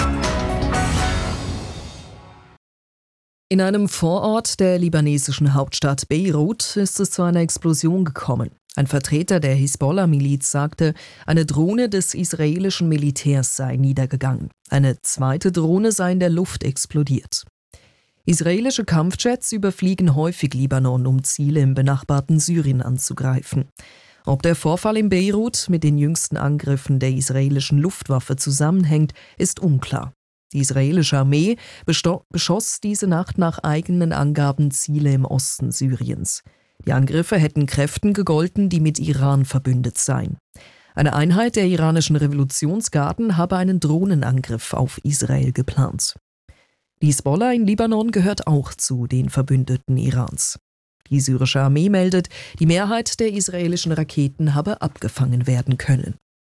In einem Vorort der libanesischen Hauptstadt Beirut ist es zu einer Explosion gekommen. Ein Vertreter der Hisbollah-Miliz sagte, eine Drohne des israelischen Militärs sei niedergegangen. Eine zweite Drohne sei in der Luft explodiert. Israelische Kampfjets überfliegen häufig Libanon, um Ziele im benachbarten Syrien anzugreifen. Ob der Vorfall in Beirut mit den jüngsten Angriffen der israelischen Luftwaffe zusammenhängt, ist unklar. Die israelische Armee beschoss diese Nacht nach eigenen Angaben Ziele im Osten Syriens. Die Angriffe hätten Kräften gegolten, die mit Iran verbündet seien. Eine Einheit der iranischen Revolutionsgarden habe einen Drohnenangriff auf Israel geplant. Die Hisbollah in Libanon gehört auch zu den Verbündeten Irans. Die syrische Armee meldet, die Mehrheit der israelischen Raketen habe abgefangen werden können.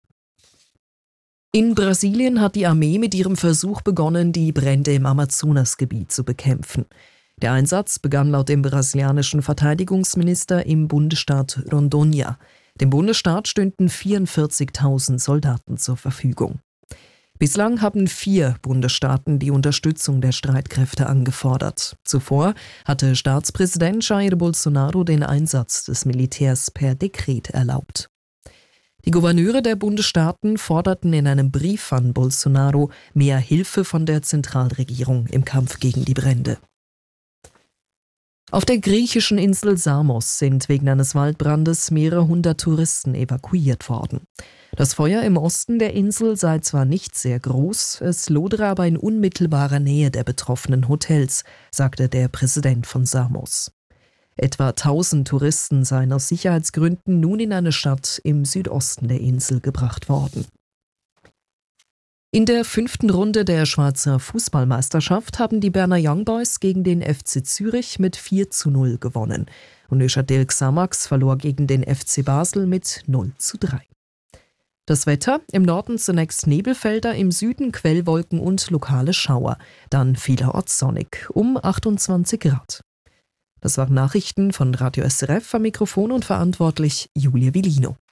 In Brasilien hat die Armee mit ihrem Versuch begonnen, die Brände im Amazonasgebiet zu bekämpfen. Der Einsatz begann laut dem brasilianischen Verteidigungsminister im Bundesstaat Rondônia. Dem Bundesstaat stünden 44.000 Soldaten zur Verfügung. Bislang haben 4 Bundesstaaten die Unterstützung der Streitkräfte angefordert. Zuvor hatte Staatspräsident Jair Bolsonaro den Einsatz des Militärs per Dekret erlaubt. Die Gouverneure der Bundesstaaten forderten in einem Brief an Bolsonaro mehr Hilfe von der Zentralregierung im Kampf gegen die Brände. Auf der griechischen Insel Samos sind wegen eines Waldbrandes mehrere hundert Touristen evakuiert worden. Das Feuer im Osten der Insel sei zwar nicht sehr groß, es lodere aber in unmittelbarer Nähe der betroffenen Hotels, sagte der Präsident von Samos. Etwa 1000 Touristen seien aus Sicherheitsgründen nun in eine Stadt im Südosten der Insel gebracht worden. In der 5. Runde der Schweizer Fußballmeisterschaft haben die Berner Young Boys gegen den FC Zürich mit 4:0 gewonnen und Neuchâtel Xamax verlor gegen den FC Basel mit 0:3. Das Wetter: im Norden zunächst Nebelfelder, im Süden Quellwolken und lokale Schauer, dann vielerorts sonnig, um 28 Grad. Das waren Nachrichten von Radio SRF, am Mikrofon und verantwortlich Julia Villino.